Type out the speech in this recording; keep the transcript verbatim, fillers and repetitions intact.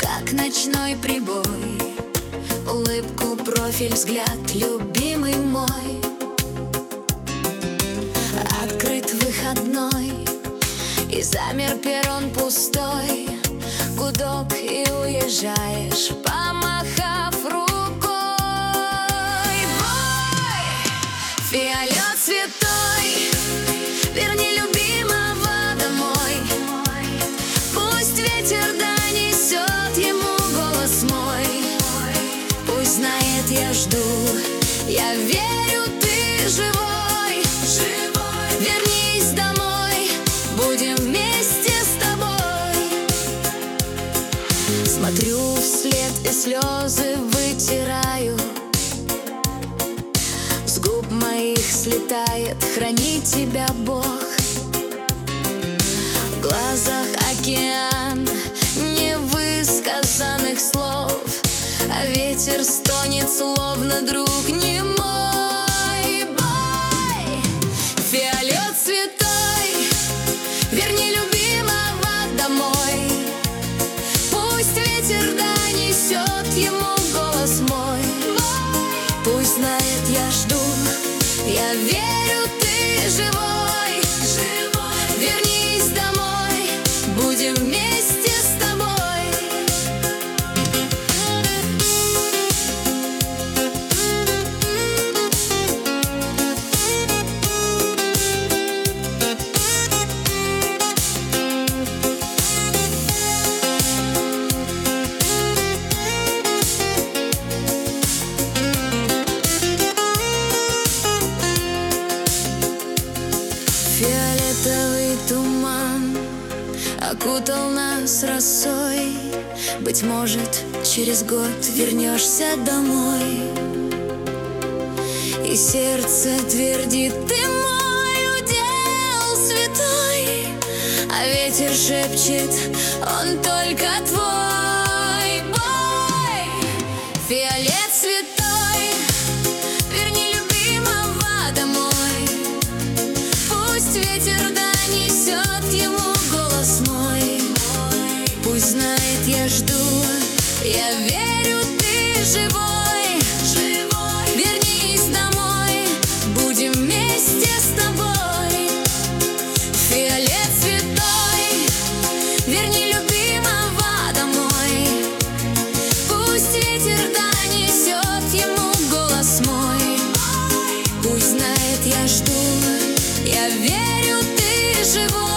как ночной прибой, улыбку, профиль, взгляд, любимый мой. Открыт выходной, и замер перрон пустой. Гудок, и уезжаешь, помахав рукой. Бой, фиолет святой, верни любимого домой. Пусть ветер донесет ему голос мой. Пусть знает, я жду, я верю, ты живой. Вернись домой, будем вместе с тобой. Смотрю вслед и слезы вытираю, с губ моих слетает: храни тебя Бог. В глазах океан невысказанных слов, а ветер стонет, словно друг не мой. Бой, фиолет святой, верни любимого домой. Пусть ветер донесет ему голос мой. Пусть знает, я жду, я верю, ты живой. Вернись домой, будем вместе с тобой. Фиолетовый туман окутал нас росой. Быть может, через год вернешься домой, и сердце твердит: ты мой удел святой. А ветер шепчет: он только твой. Бой, фиолет святой, верни любимого домой. Пусть ветер донесет ему голос мой. Пусть знает, я жду, я верю, ты живой. Вернись домой, будем вместе с тобой. Фиолет святой, верни любимого домой. Пусть ветер донесет ему голос мой. Пусть знает, я жду, я верю, ты живой.